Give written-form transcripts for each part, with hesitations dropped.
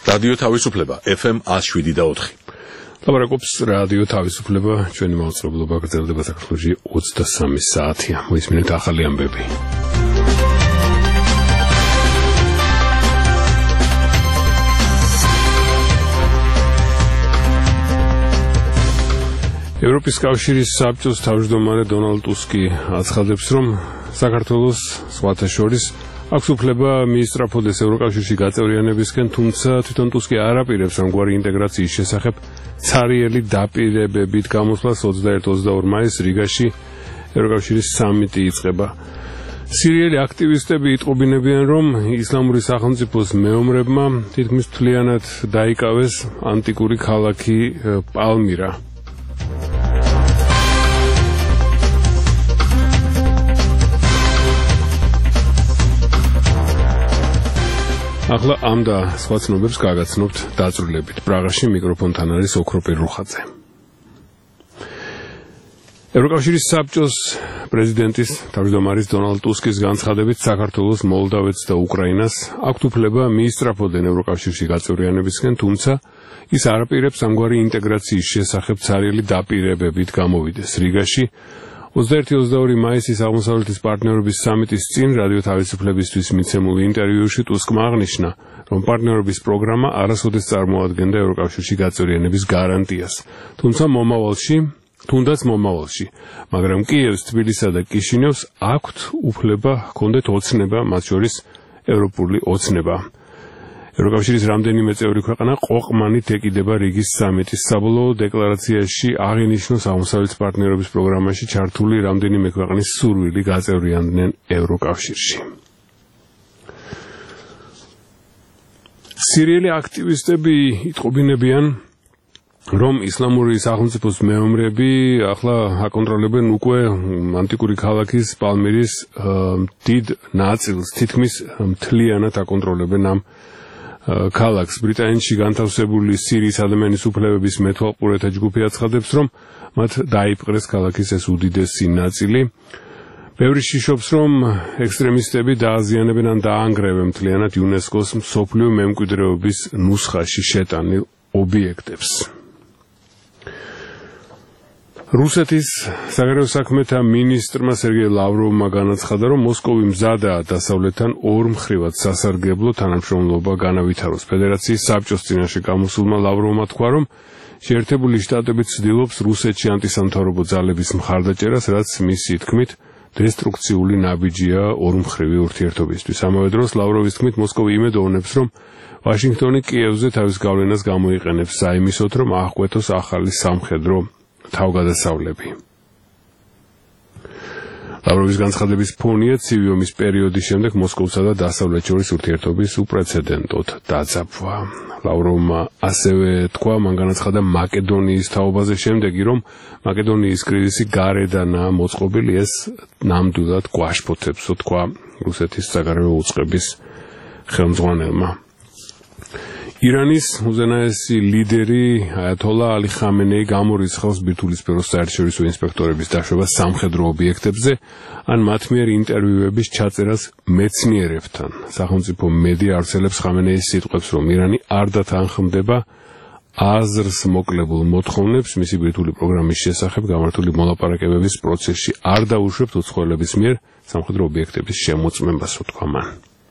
რადიო თავისუფლება FM 107.4. ლაპარაკობს რადიო თავისუფლება, ჩვენი მაუწყებლობა გრძელდება საქართველოში 23 საათია. მოისმინეთ ახალი ამბები. ევროპის კავშირის საბჭოს თავმჯდომარე დონალდ ტუსკი აცხადებს, რომ საქართველოს სხვათა შორის აქვს უფლება მიისწრაფოდეს ევროკავშირში გაწევრიანებისკენ, თუმცა თვითონ ტუსკი არ აპირებს ამგვარი ინტეგრაციის შესახებ ცარიელი დაპირებებით გამოსვლას. 21-22 მაისს რიგაში ევროკავშირის სამიტი იწყება. სირიელი აქტივისტები იტყობინებიან, რომ ისლამური სახელმწიფოს მეომრებმა თითქმის მთლიანად დაიკავეს ანტიკური ქალაქი პალმირა. ახლა ამ და სხვა ცნობებს გაგაცნობთ დაწვრილებით. პრაღაში მიკროფონთან არის ოქროპირ რუხაძე. ევროკავშირის საბჭოს პრეზიდენტის თავმჯდომარის დონალდ ტუსკის განცხადებით, საქართველოს, მოლდავეთს და უკრაინას აქვთ უფლება მიისწრაფოდნენ ევროკავშირში გაწევრიანებისკენ, თუმცა ის არ აპირებს ამგვარი ინტეგრაციის შესახებ ცარიელი დაპირებებით გამოვიდეს. რიგაში 21-22 მაისის აღმოსავლეთის პარტნიორობის სამიტის წინ რადიო თავისუფლებისთვის მიცემულ ინტერვიუში ტუსკმა აღნიშნა, რომ პარტნიორობის პროგრამა არასოდეს წარმოადგენდა ევროკავშირში გაწევრიანების გარანტიას. თუნდაც მომავალში, მაგრამ კიევს, თბილისსა და კიშინევს აქვთ უფლება ჰქონდეთ ოცნება, მათ შორის ევროპული ოცნება. ევროკავშირის რამდენიმე წევრი ქვეყანა ყოყმანით ეკიდება რიგის სამიტის. საბოლოო დეკლარაციაში აღინიშნოს აღმოსავლეთის პარტნიორობის პროგრამაში ჩართული რამდენიმე ქვეყნის სურვილი გაწევრიანდნენ ევროკავშირში. სირიელი აქტივისტები იტყობინებიან, რომ ისლამური სახელმწიფოს მეომრები ახლა აკონტროლებენ უკვე ანტიკური ქალაქის პალმირის დიდ ნაწილს, თითქმის მთლიანად აკონტროლებენ ამ ქალაქს. ბრიტანეთში განთავსებული სირიის ადამიანის უფლებების მეთვალყურეთა ჯგუფი აცხადებს, რომ მათ დაიპყრეს ქალაქის ეს უდიდესი ნაწილი. ბევრი შიშობს, რომ ექსტრემისტები დააზიანებენ ან დაანგრევენ მთლიანად იუნესკოს მსოფლიო მემკვიდრეობის ნუსხაში შეტანილ ობიექტებს. რუსეთის საგარეო საქმეთა მინისტრმა სერგეი ლავროვმა განაცხადა, რომ მოსკოვი მზადაა დასავლეთთან ორმხრივად სასარგებლო თანამშრომლობა განავითაროს. ფედერაციის საბჭოს წინაშე გამოსულმა ლავროვმა თქვა, რომ შეერთებული შტატები ცდილობს რუსეთში ანტისამთავრობო ძალების მხარდაჭერას, რაც მისი თქმით დესტრუქციული ნაბიჯია ორმხრივი ურთიერთობისთვის. ამავე დროს ლავროვის თქმით მოსკოვი იმედოვნებს, რომ ვაშინგტონი კიევზე თავის გავლენას გამოიყენებს საიმისოდ, რომ აღკვეთოს ახალი სამხედრო თავგადასავლები. ლავროვის განცხადების ფონია ცივი ომის პერიოდის შემდეგ მოსკოვსა და დასავლეთ შორის ურთიერთობის უპრეცედენტოდ დაძაბვა. ლავროვმა ასევე თქვა, მან განაცხადა მაკედონიის თაობაზე შემდეგი, რომ მაკედონიის კრიზისი გარედანაა მოწყობილი, ეს ნამდვილად გვაშფოთებსო, თქვა რუსეთის საგარეო უწყების ხელმძღვანელმა. ირანის უზენაესი ლიდერი აიათოლა ალი ხამენეი გამორიცხავს ბირთვულისფერო საერთაშორისო ინსპექტორების დაშვებას სამხედრო ობიექტებზე, ან მათ მიერ ინტერვიუების ჩაწერას მეცნიერებთან. სახელმწიფო მედია ავრცელებს ხამენეის სიტყვებს, რომ ირანი არ დათანხმდება აზრს მოკლებულ მოთხოვნებს მისი ბირთვული პროგრამის შესახებ გამართული მოლაპარაკებების პროცესში არ დაუშვებთ უცხოელების მიერ სამხედრო ობიექტების შემოწმებას, თქვა მან.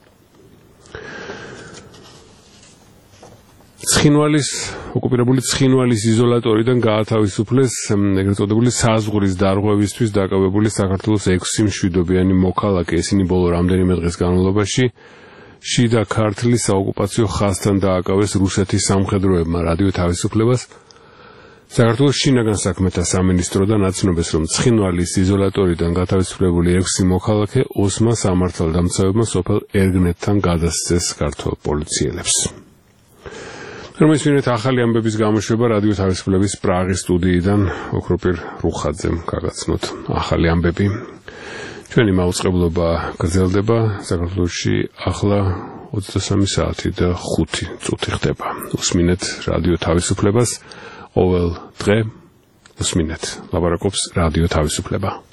ოკუპირებული ცხინვალის იზოლატორიდან გაათავისუფლეს ეგრეთ წოდებული საზღვრის დარღვევისთვის დაკავებული საქართველოს 6 მშვიდობიანი მოქალაქე. ისინი ბოლო რამდენიმე დღის განმავლობაში შიდა ქართლის საოკუპაციო ხაზთან დააკავეს რუსეთის სამხედროებმა. რადიო თავისუფლებას საქართველოს შინაგან საქმეთა სამინისტროდან აცნობეს, რომ ცხინვალის იზოლატორიდან გათავისუფლებული 6 მოქალაქე ოსმა სამართალდამცავებმა სოფელ ერგნეთთან გადასცეს ქართულ პოლიციელებს. რომისმინეთ ახალი ამბების გამოშვება რადიო თავისუფლების პრაღის სტუდიიდან ოქროპირ რუხაძემ გაგაცნოთ ახალი ამბები. ჩვენი მაუწყებლობა გრძელდება. საქართველოში ახლა 23 საათი და 5 წუთი ხდება. უსმინეთ რადიო თავისუფლებას ყოველ დღე უსმინეთ. ლაპარაკობს რადიო თავისუფლება.